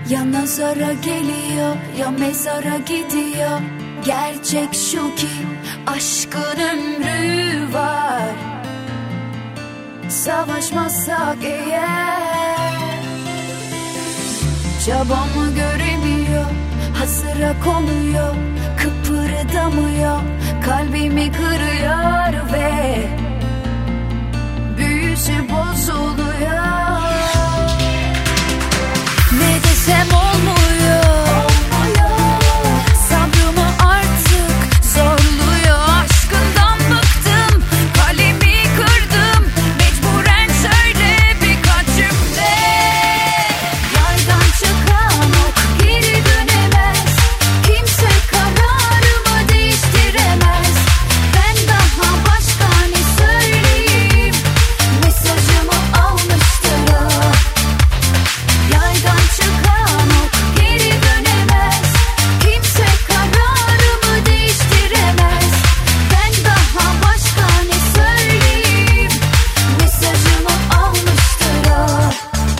Ya nazara geliyor ya mezara gidiyor. Gerçek şu ki aşkın ömrü var. Savaşmazsak eğer, çabamı göremiyor, hazıra konuyor, kıpırdamıyor, kalbimi kırıyor ve büyüsü bozuluyor. Ne desem olmuyor, sabrımı artık zorluyor. Aşkından bıktım, kalemi kırdım, mecburen söyle birkaç cümle. Yaydan çıkan ok geri dönemez, kimse kararımı değiştiremez. Ben daha başka ne söyleyeyim, mesajımı almıştır o. Yaydan çıkan ok geri dönemez, kimse kararımı değiştiremez. Ben daha başka ne söyleyeyim, mesajımı almıştır o.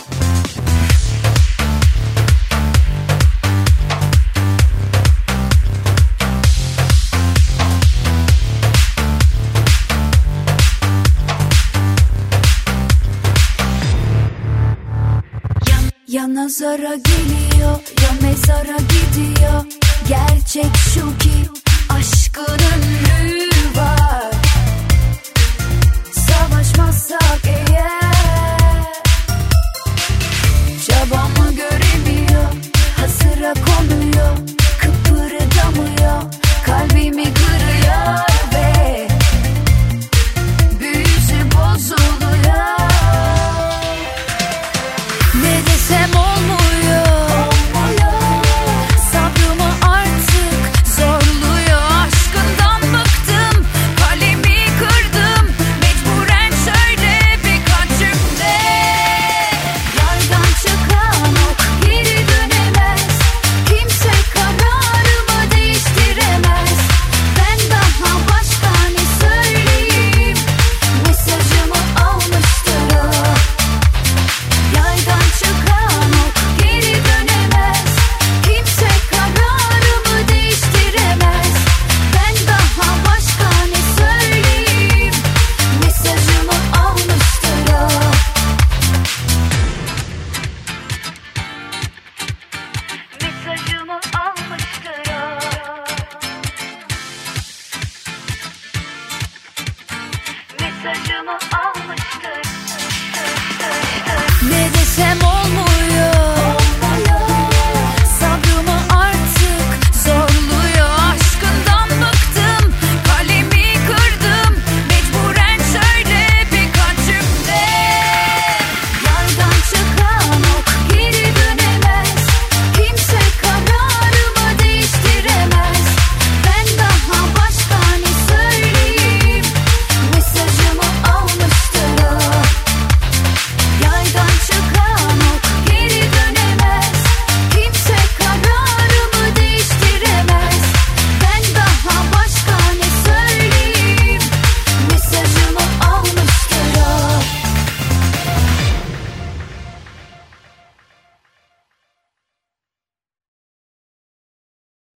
Ya nazara geliyor ya mezara gidiyor. Gerçek şu ki aşkın ömrü var. Savaşmazsak eğer, çabamı göremiyor, hazıra konuyor, kıpırdamıyor, kalbimi kırıyor ve büyüsü bozuluyor. Ne desem